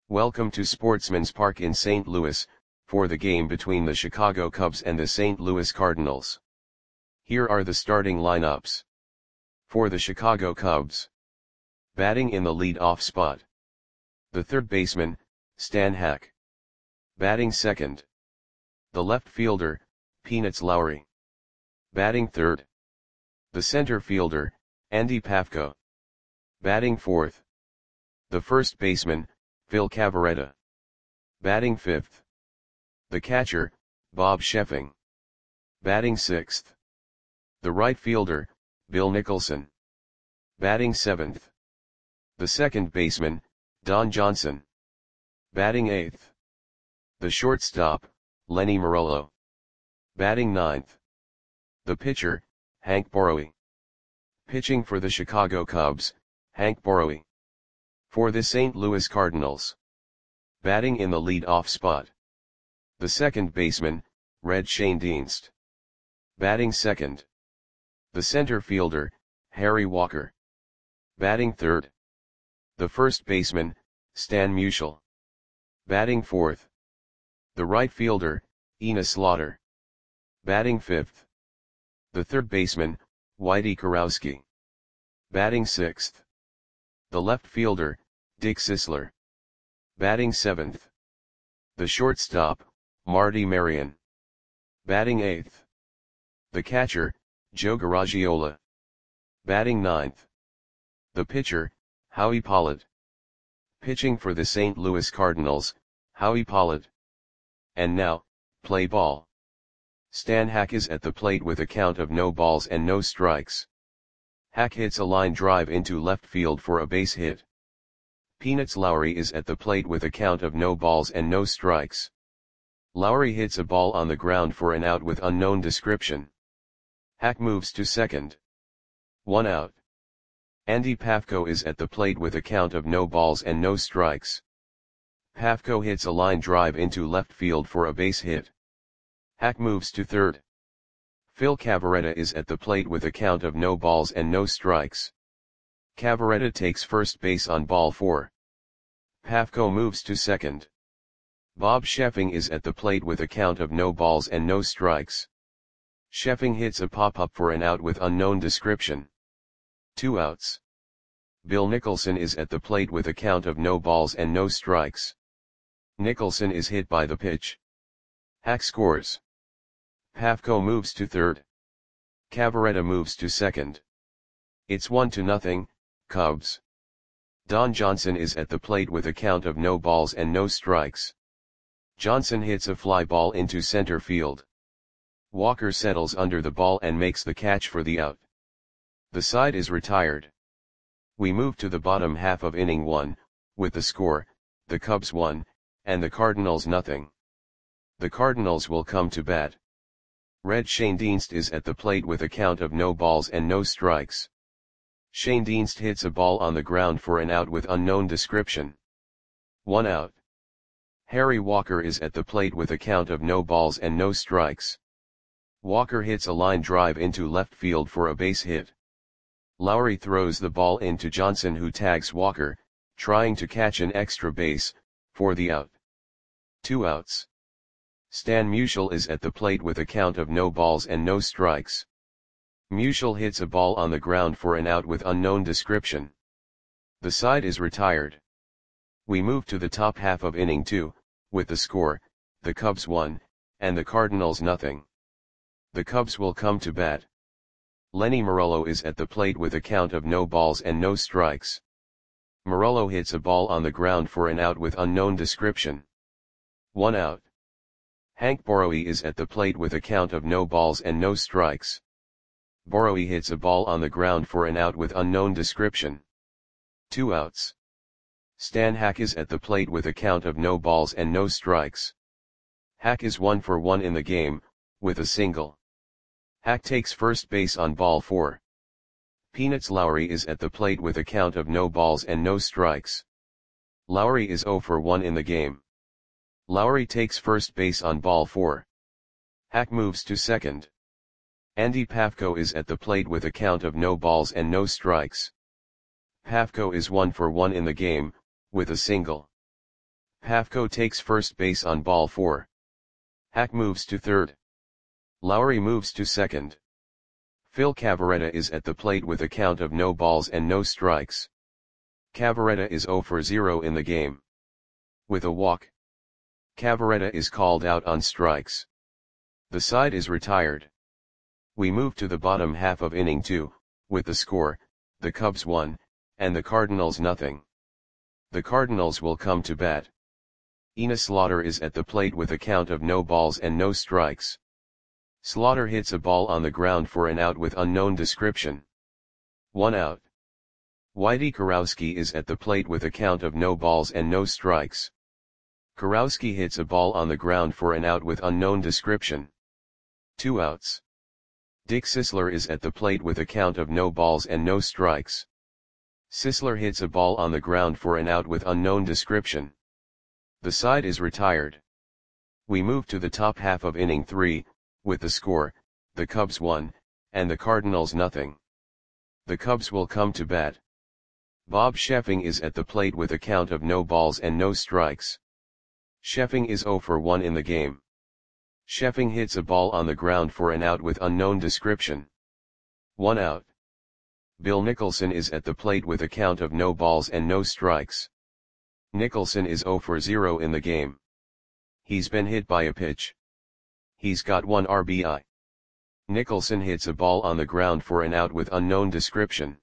Welcome to Sportsman's Park in St. Louis, for the game between the Chicago Cubs and the St. Louis Cardinals. Here are the starting lineups. For the Chicago Cubs. Batting in the lead-off spot. The third baseman, Stan Hack. Batting second. The left fielder, Peanuts Lowry. Batting third. The center fielder, Andy Pafko. Batting fourth. The first baseman, Phil Cavarretta. Batting fifth. The catcher, Bob Sheffing. Batting sixth. The right fielder, Bill Nicholson. Batting seventh. The second baseman, Don Johnson. Batting eighth. The shortstop, Lenny Marollo. Batting ninth. The pitcher, Hank Borowy. Pitching for the Chicago Cubs, Hank Borowy. For the St. Louis Cardinals. Batting in the lead-off spot. The second baseman, Red Schoendienst. Batting second. The center fielder, Harry Walker. Batting third. The first baseman, Stan Musial. Batting fourth. The right fielder, Enos Slaughter. Batting fifth. The third baseman, Whitey Kurowski. Batting sixth. The left fielder, Dick Sisler. Batting seventh. The shortstop, Marty Marion. Batting eighth. The catcher, Joe Garagiola. Batting ninth. The pitcher, Howie Pollard. Pitching for the St. Louis Cardinals, Howie Pollard. And now, play ball. Stan Hack is at the plate with a count of no balls and no strikes. Hack hits a line drive into left field for a base hit. Peanuts Lowry is at the plate with a count of no balls and no strikes. Lowry hits a ball on the ground for an out with unknown description. Hack moves to second. 1 out. Andy Pafko is at the plate with a count of no balls and no strikes. Pafko hits a line drive into left field for a base hit. Hack moves to third. Phil Cavarretta is at the plate with a count of no balls and no strikes. Cavarretta takes first base on ball 4. Pafko moves to second. Bob Sheffing is at the plate with a count of no balls and no strikes. Sheffing hits a pop-up for an out with unknown description. 2 outs. Bill Nicholson is at the plate with a count of no balls and no strikes. Nicholson is hit by the pitch. Hack scores. Pafko moves to third. Cavarretta moves to second. It's 1-0, Cubs. Don Johnson is at the plate with a count of no balls and no strikes. Johnson hits a fly ball into center field. Walker settles under the ball and makes the catch for the out. The side is retired. We move to the bottom half of inning 1, with the score, the Cubs 1, and the Cardinals 0. The Cardinals will come to bat. Red Schoendienst is at the plate with a count of no balls and no strikes. Schoendienst hits a ball on the ground for an out with unknown description. 1 out. Harry Walker is at the plate with a count of no balls and no strikes. Walker hits a line drive into left field for a base hit. Lowry throws the ball into Johnson, who tags Walker, trying to catch an extra base, for the out. 2 outs. Stan Musial is at the plate with a count of no balls and no strikes. Musial hits a ball on the ground for an out with unknown description. The side is retired. We move to the top half of inning 2, with the score, the Cubs 1, and the Cardinals 0. The Cubs will come to bat. Lenny Marollo is at the plate with a count of no balls and no strikes. Marollo hits a ball on the ground for an out with unknown description. 1 out. Hank Borowy is at the plate with a count of no balls and no strikes. Borowy hits a ball on the ground for an out with unknown description. 2 outs. Stan Hack is at the plate with a count of no balls and no strikes. Hack is 1 for 1 in the game, with a single. Hack takes first base on ball 4. Peanuts Lowry is at the plate with a count of no balls and no strikes. Lowry is 0 for 1 in the game. Lowry takes first base on ball 4. Hack moves to second. Andy Pafko is at the plate with a count of no balls and no strikes. Pafko is 1 for 1 in the game, with a single. Pafko takes first base on ball 4. Hack moves to third. Lowry moves to second. Phil Cavarretta is at the plate with a count of no balls and no strikes. Cavarretta is 0 for 0 in the game. With a walk, Cavarretta is called out on strikes. The side is retired. We move to the bottom half of inning 2, with the score, the Cubs 1, and the Cardinals nothing. The Cardinals will come to bat. Enos Slaughter is at the plate with a count of no balls and no strikes. Slaughter hits a ball on the ground for an out with unknown description. 1 out. Whitey Kurowski is at the plate with a count of no balls and no strikes. Kurowski hits a ball on the ground for an out with unknown description. 2 outs. Dick Sisler is at the plate with a count of no balls and no strikes. Sisler hits a ball on the ground for an out with unknown description. The side is retired. We move to the top half of inning 3, with the score, the Cubs 1, and the Cardinals nothing. The Cubs will come to bat. Bob Sheffing is at the plate with a count of no balls and no strikes. Sheffing is 0 for 1 in the game. Sheffing hits a ball on the ground for an out with unknown description. 1 out. Bill Nicholson is at the plate with a count of no balls and no strikes. Nicholson is 0 for 0 in the game. He's been hit by a pitch. He's got 1 RBI. Nicholson hits a ball on the ground for an out with unknown description.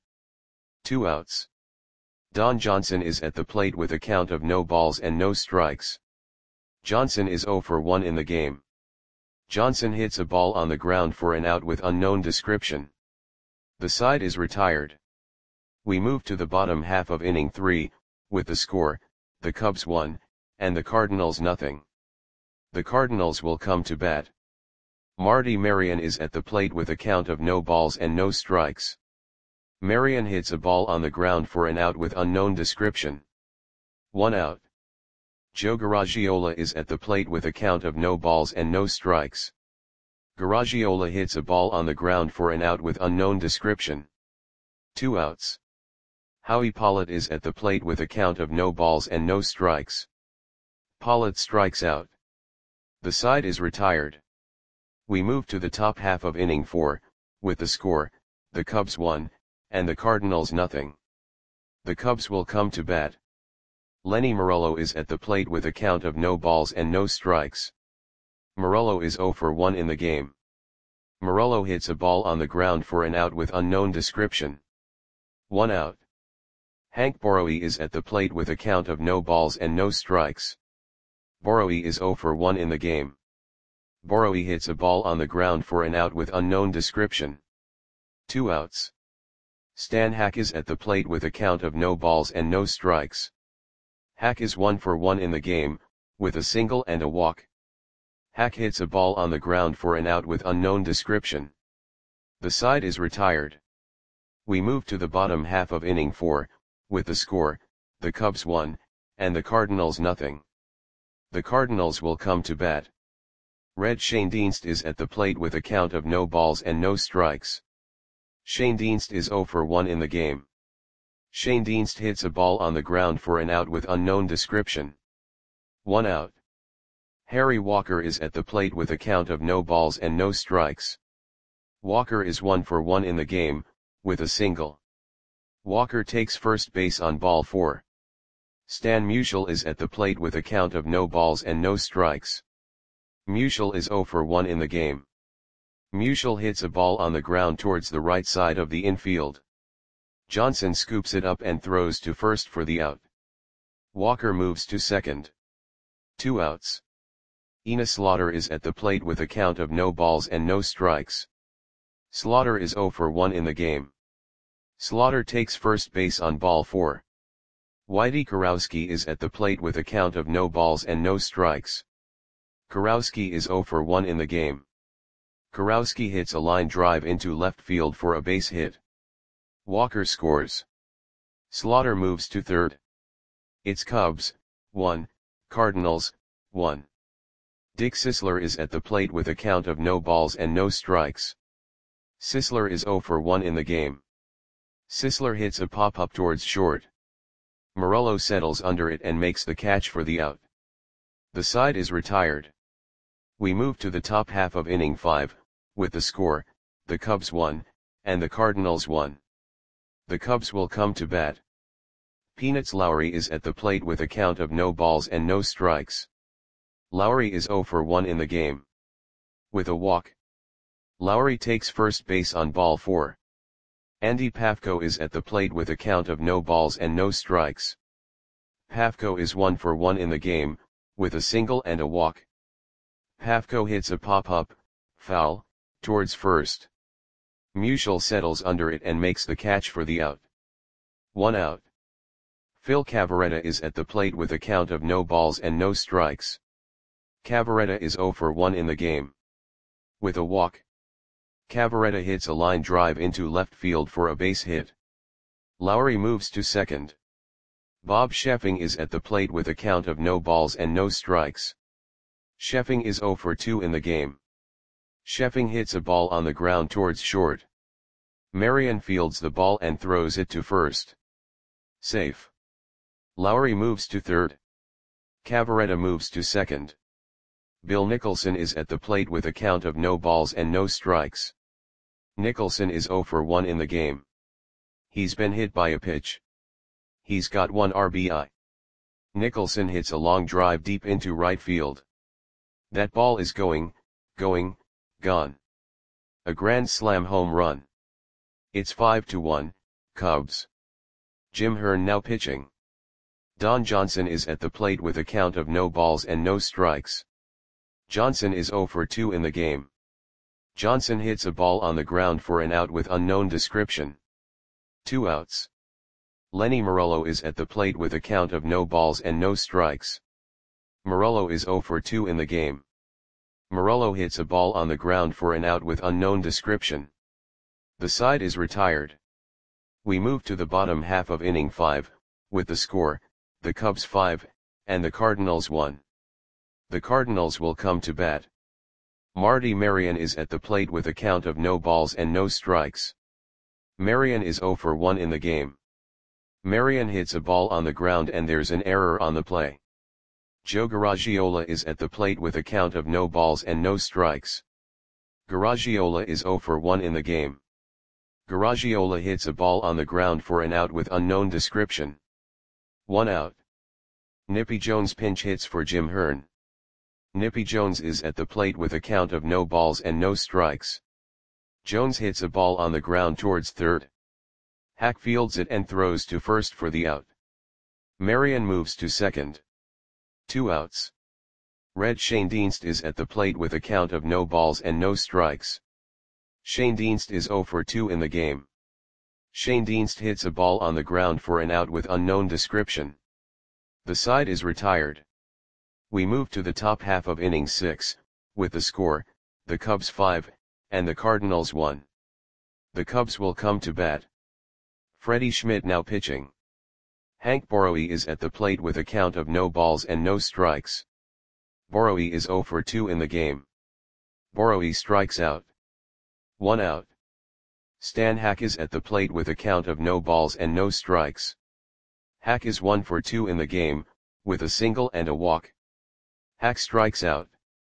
2 outs. Don Johnson is at the plate with a count of no balls and no strikes. Johnson is 0 for 1 in the game. Johnson hits a ball on the ground for an out with unknown description. The side is retired. We move to the bottom half of inning 3, with the score, the Cubs 1, and the Cardinals nothing. The Cardinals will come to bat. Marty Marion is at the plate with a count of no balls and no strikes. Marion hits a ball on the ground for an out with unknown description. 1 out. Joe Garagiola is at the plate with a count of no balls and no strikes. Garagiola hits a ball on the ground for an out with unknown description. 2 outs. Howie Pollitt is at the plate with a count of no balls and no strikes. Pollitt strikes out. The side is retired. We move to the top half of inning 4, with the score, the Cubs 1, and the Cardinals nothing. The Cubs will come to bat. Lenny Morello is at the plate with a count of no balls and no strikes. Morello is 0 for 1 in the game. Morello hits a ball on the ground for an out with unknown description. 1 out. Hank Borowy is at the plate with a count of no balls and no strikes. Borowy is 0 for 1 in the game. Borowy hits a ball on the ground for an out with unknown description. 2 outs. Stan Hack is at the plate with a count of no balls and no strikes. Hack is 1 for 1 in the game, with a single and a walk. Hack hits a ball on the ground for an out with unknown description. The side is retired. We move to the bottom half of inning 4, with the score, the Cubs 1, and the Cardinals nothing. The Cardinals will come to bat. Red Schoendienst is at the plate with a count of no balls and no strikes. Schoendienst is 0 for 1 in the game. Schoendienst hits a ball on the ground for an out with unknown description. 1 out. Harry Walker is at the plate with a count of no balls and no strikes. Walker is 1 for 1 in the game, with a single. Walker takes first base on ball 4. Stan Musial is at the plate with a count of no balls and no strikes. Musial is 0 for 1 in the game. Musial hits a ball on the ground towards the right side of the infield. Johnson scoops it up and throws to first for the out. Walker moves to second. 2 outs. Enos Slaughter is at the plate with a count of no balls and no strikes. Slaughter is 0 for 1 in the game. Slaughter takes first base on ball 4. Whitey Kurowski is at the plate with a count of no balls and no strikes. Kurowski is 0 for 1 in the game. Kurowski hits a line drive into left field for a base hit. Walker scores. Slaughter moves to third. It's Cubs, 1, Cardinals, 1. Dick Sisler is at the plate with a count of no balls and no strikes. Sisler is 0 for 1 in the game. Sisler hits a pop-up towards short. Morello settles under it and makes the catch for the out. The side is retired. We move to the top half of inning 5, with the score, the Cubs 1, and the Cardinals 1. The Cubs will come to bat. Peanuts Lowry is at the plate with a count of no balls and no strikes. Lowry is 0 for 1 in the game. With a walk. Lowry takes first base on ball 4. Andy Pafko is at the plate with a count of no balls and no strikes. Pafko is 1 for 1 in the game, with a single and a walk. Pafko hits a pop-up, foul, towards first. Musial settles under it and makes the catch for the out. 1 out. Phil Cavarretta is at the plate with a count of no balls and no strikes. Cavarretta is 0 for 1 in the game. With a walk. Cavarretta hits a line drive into left field for a base hit. Lowry moves to second. Bob Sheffing is at the plate with a count of no balls and no strikes. Sheffing is 0 for 2 in the game. Sheffing hits a ball on the ground towards short. Marion fields the ball and throws it to first. Safe. Lowry moves to third. Cavarretta moves to second. Bill Nicholson is at the plate with a count of no balls and no strikes. Nicholson is 0 for 1 in the game. He's been hit by a pitch. He's got 1 RBI. Nicholson hits a long drive deep into right field. That ball is going, gone. A grand slam home run. It's 5-1, Cubs. Jim Hearn now pitching. Don Johnson is at the plate with a count of no balls and no strikes. Johnson is 0 for 2 in the game. Johnson hits a ball on the ground for an out with unknown description. 2 outs. Lenny Morello is at the plate with a count of no balls and no strikes. Morello is 0 for 2 in the game. Morello hits a ball on the ground for an out with unknown description. The side is retired. We move to the bottom half of inning 5, with the score, the Cubs 5, and the Cardinals 1. The Cardinals will come to bat. Marty Marion is at the plate with a count of no balls and no strikes. Marion is 0 for 1 in the game. Marion hits a ball on the ground and there's an error on the play. Joe Garagiola is at the plate with a count of no balls and no strikes. Garagiola is 0 for 1 in the game. Garagiola hits a ball on the ground for an out with unknown description. 1 out. Nippy Jones pinch hits for Jim Hearn. Nippy Jones is at the plate with a count of no balls and no strikes. Jones hits a ball on the ground towards third. Hack fields it and throws to first for the out. Marion moves to second. 2 outs. Red Schoendienst is at the plate with a count of no balls and no strikes. Schoendienst is 0 for 2 in the game. Schoendienst hits a ball on the ground for an out with unknown description. The side is retired. We move to the top half of inning 6, with the score, the Cubs 5, and the Cardinals 1. The Cubs will come to bat. Freddie Schmidt now pitching. Hank Borowy is at the plate with a count of no balls and no strikes. Borowy is 0 for 2 in the game. Borowy strikes out. 1 out. Stan Hack is at the plate with a count of no balls and no strikes. Hack is 1 for 2 in the game, with a single and a walk. Hack strikes out.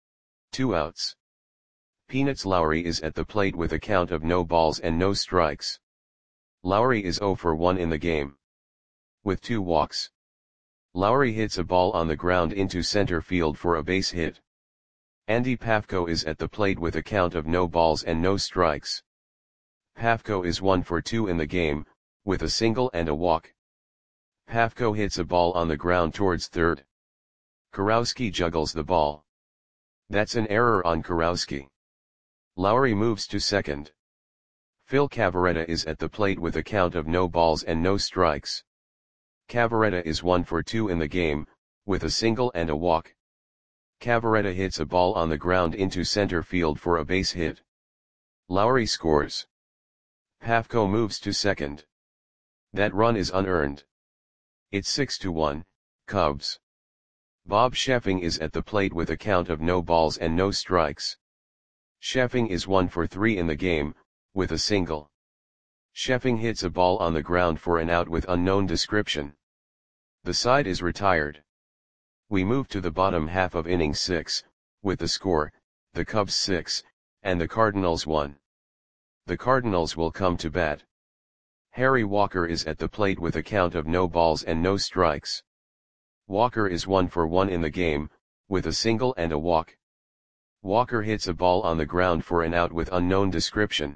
2 outs. Peanuts Lowry is at the plate with a count of no balls and no strikes. Lowry is 0 for 1 in the game. With 2 walks. Lowry hits a ball on the ground into center field for a base hit. Andy Pafko is at the plate with a count of no balls and no strikes. Pafko is 1 for 2 in the game, with a single and a walk. Pafko hits a ball on the ground towards third. Kurowski juggles the ball. That's an error on Kurowski. Lowry moves to second. Phil Cavarretta is at the plate with a count of no balls and no strikes. Cavarretta is 1 for 2 in the game, with a single and a walk. Cavarretta hits a ball on the ground into center field for a base hit. Lowry scores. Pafko moves to second. That run is unearned. It's 6-1, Cubs. Bob Sheffing is at the plate with a count of no balls and no strikes. Sheffing is 1 for 3 in the game, with a single. Sheffing hits a ball on the ground for an out with unknown description. The side is retired. We move to the bottom half of inning 6, with the score, the Cubs 6, and the Cardinals 1. The Cardinals will come to bat. Harry Walker is at the plate with a count of no balls and no strikes. Walker is 1 for 1 in the game, with a single and a walk. Walker hits a ball on the ground for an out with unknown description.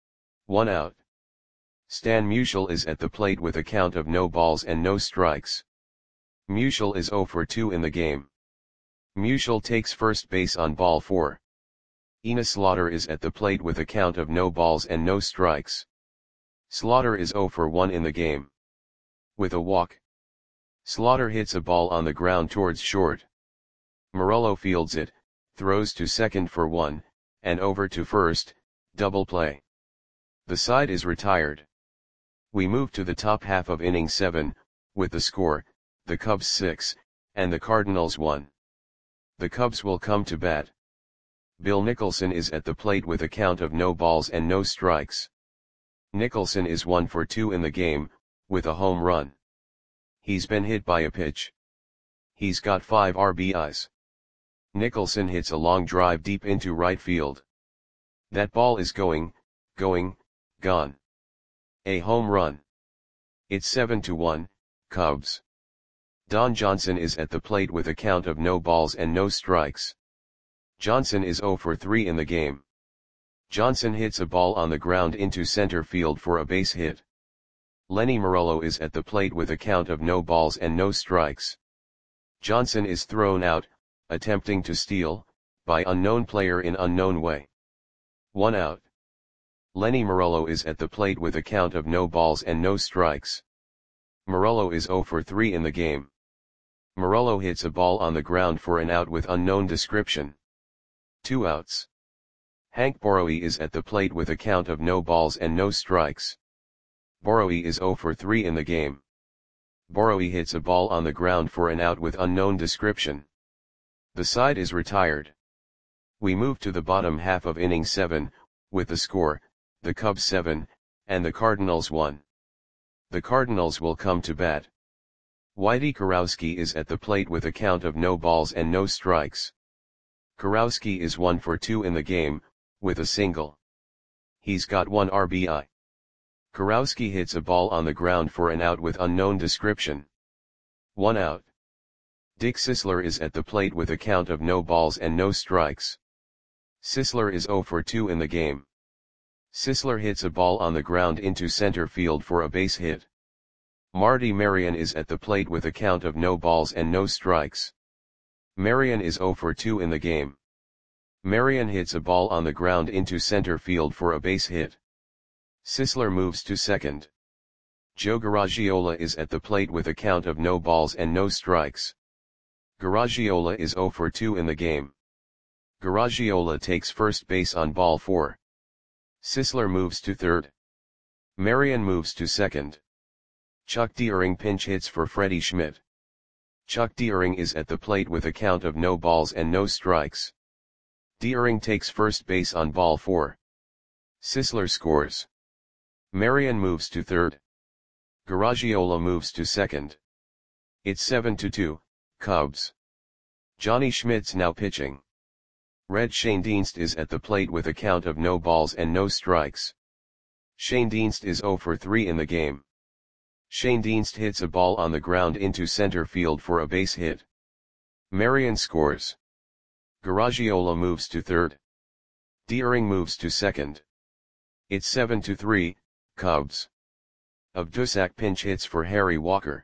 1 out. Stan Musial is at the plate with a count of no balls and no strikes. Musial is 0 for 2 in the game. Musial takes first base on ball 4. Enos Slaughter is at the plate with a count of no balls and no strikes. Slaughter is 0 for 1 in the game. With a walk. Slaughter hits a ball on the ground towards short. Morello fields it, throws to second for 1, and over to first, double play. The side is retired. We move to the top half of inning 7, with the score, the Cubs 6, and the Cardinals 1. The Cubs will come to bat. Bill Nicholson is at the plate with a count of no balls and no strikes. Nicholson is 1 for 2 in the game, with a home run. He's been hit by a pitch. He's got 5 RBIs. Nicholson hits a long drive deep into right field. That ball is going, gone. A home run. It's 7-1, Cubs. Don Johnson is at the plate with a count of no balls and no strikes. Johnson is 0 for 3 in the game. Johnson hits a ball on the ground into center field for a base hit. Lenny Morello is at the plate with a count of no balls and no strikes. Johnson is thrown out, attempting to steal, by unknown player in unknown way. 1 out. Lenny Morello is at the plate with a count of no balls and no strikes. Morello is 0 for 3 in the game. Morello hits a ball on the ground for an out with unknown description. 2 outs. Hank Borowy is at the plate with a count of no balls and no strikes. Borowy is 0 for 3 in the game. Borowy hits a ball on the ground for an out with unknown description. The side is retired. We move to the bottom half of inning 7, with the score, the Cubs 7, and the Cardinals 1. The Cardinals will come to bat. Whitey Kurowski is at the plate with a count of no balls and no strikes. Kurowski is 1 for 2 in the game, with a single. He's got 1 RBI. Kurowski hits a ball on the ground for an out with unknown description. 1 out. Dick Sisler is at the plate with a count of no balls and no strikes. Sisler is 0 for 2 in the game. Sisler hits a ball on the ground into center field for a base hit. Marty Marion is at the plate with a count of no balls and no strikes. Marion is 0 for 2 in the game. Marion hits a ball on the ground into center field for a base hit. Sisler moves to second. Joe Garagiola is at the plate with a count of no balls and no strikes. Garagiola is 0 for 2 in the game. Garagiola takes first base on ball 4. Sisler moves to third. Marion moves to second. Chuck Deering pinch hits for Freddie Schmidt. Chuck Deering is at the plate with a count of no balls and no strikes. Deering takes first base on ball 4. Sisler scores. Marion moves to third. Garagiola moves to second. It's 7-2, Cubs. Johnny Schmidt's now pitching. Red Schoendienst is at the plate with a count of no balls and no strikes. Schoendienst is 0 for 3 in the game. Schoendienst hits a ball on the ground into center field for a base hit. Marion scores. Garagiola moves to third. Deering moves to second. It's 7-3, Cubs. Obdusak pinch hits for Harry Walker.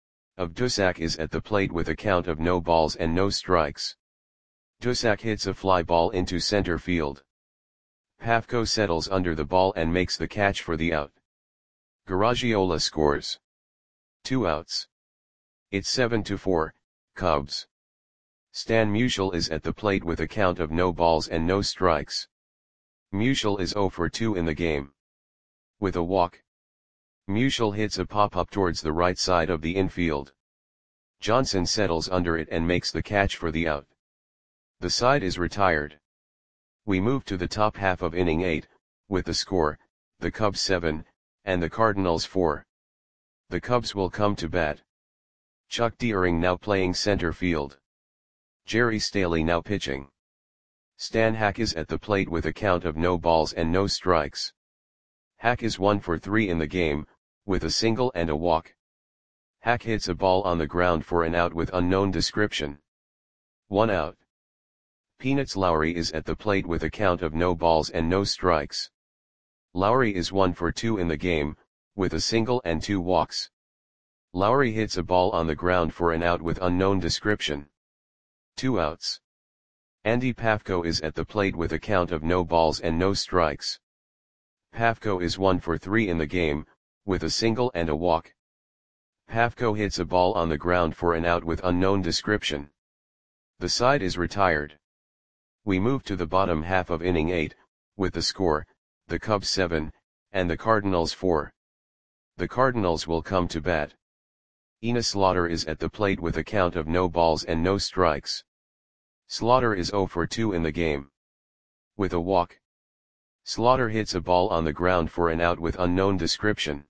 Obdusak is at the plate with a count of no balls and no strikes. Dusak hits a fly ball into center field. Pafko settles under the ball and makes the catch for the out. Garagiola scores. 2 outs. It's 7-4, Cubs. Stan Musial is at the plate with a count of no balls and no strikes. Musial is 0 for 2 in the game. With a walk. Musial hits a pop-up towards the right side of the infield. Johnson settles under it and makes the catch for the out. The side is retired. We move to the top half of inning 8, with the score, the Cubs 7, and the Cardinals 4. The Cubs will come to bat. Chuck Deering now playing center field. Jerry Staley now pitching. Stan Hack is at the plate with a count of no balls and no strikes. Hack is 1 for 3 in the game, with a single and a walk. Hack hits a ball on the ground for an out with unknown description. 1 out. Peanuts Lowry is at the plate with a count of no balls and no strikes. Lowry is 1 for 2 in the game, with a single and 2 walks. Lowry hits a ball on the ground for an out with unknown description. 2 outs. Andy Pafko is at the plate with a count of no balls and no strikes. Pafko is 1 for 3 in the game, with a single and a walk. Pafko hits a ball on the ground for an out with unknown description. The side is retired. We move to the bottom half of inning 8, with the score, the Cubs 7, and the Cardinals 4. The Cardinals will come to bat. Enos Slaughter is at the plate with a count of no balls and no strikes. Slaughter is 0 for 2 in the game. With a walk. Slaughter hits a ball on the ground for an out with unknown description.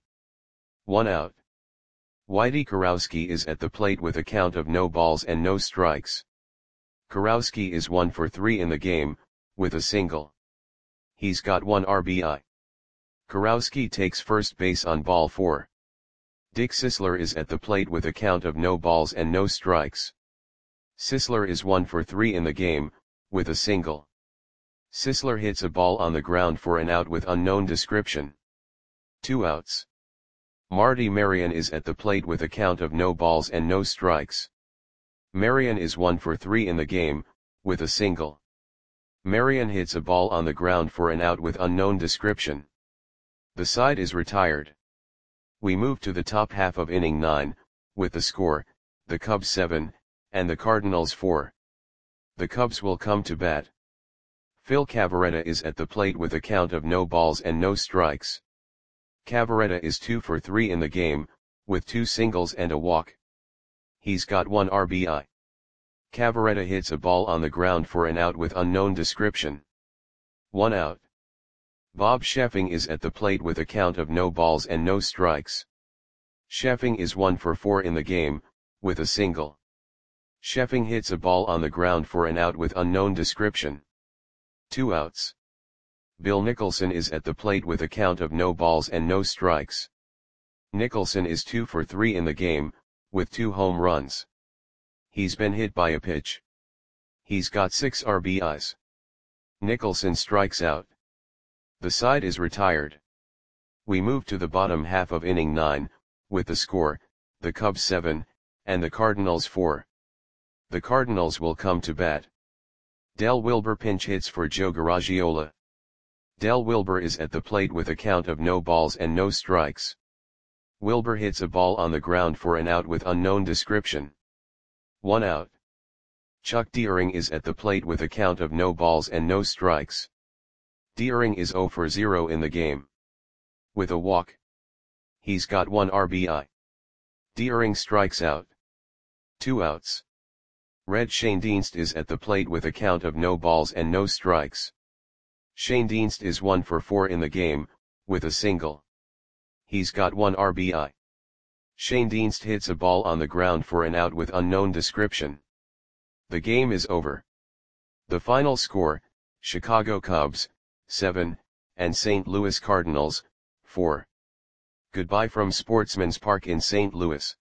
1 out. Whitey Kurowski is at the plate with a count of no balls and no strikes. Kurowski is 1 for 3 in the game, with a single. He's got 1 RBI. Kurowski takes first base on ball 4. Dick Sisler is at the plate with a count of no balls and no strikes. Sisler is 1 for 3 in the game, with a single. Sisler hits a ball on the ground for an out with unknown description. 2 outs. Marty Marion is at the plate with a count of no balls and no strikes. Marion is 1 for 3 in the game, with a single. Marion hits a ball on the ground for an out with unknown description. The side is retired. We move to the top half of inning 9, with the score, the Cubs 7, and the Cardinals 4. The Cubs will come to bat. Phil Cavarretta is at the plate with a count of no balls and no strikes. Cavarretta is 2 for 3 in the game, with 2 singles and a walk. He's got 1 RBI. Cavarretta hits a ball on the ground for an out with unknown description. 1 out. Bob Sheffing is at the plate with a count of no balls and no strikes. Sheffing is 1 for 4 in the game, with a single. Sheffing hits a ball on the ground for an out with unknown description. 2 outs. Bill Nicholson is at the plate with a count of no balls and no strikes. Nicholson is 2 for 3 in the game, with 2 home runs. He's been hit by a pitch. He's got 6 RBIs. Nicholson strikes out. The side is retired. We move to the bottom half of inning 9, with the score, the Cubs 7, and the Cardinals 4. The Cardinals will come to bat. Del Wilber pinch hits for Joe Garagiola. Del Wilber is at the plate with a count of no balls and no strikes. Wilber hits a ball on the ground for an out with unknown description. 1 out. Chuck Deering is at the plate with a count of no balls and no strikes. Deering is 0 for 0 in the game. With a walk. He's got 1 RBI. Deering strikes out. 2 outs. Red Schoendienst is at the plate with a count of no balls and no strikes. Schoendienst is 1 for 4 in the game, with a single. He's got 1 RBI. Schoendienst hits a ball on the ground for an out with unknown description. The game is over. The final score, Chicago Cubs, 7, and St. Louis Cardinals, 4. Goodbye from Sportsman's Park in St. Louis.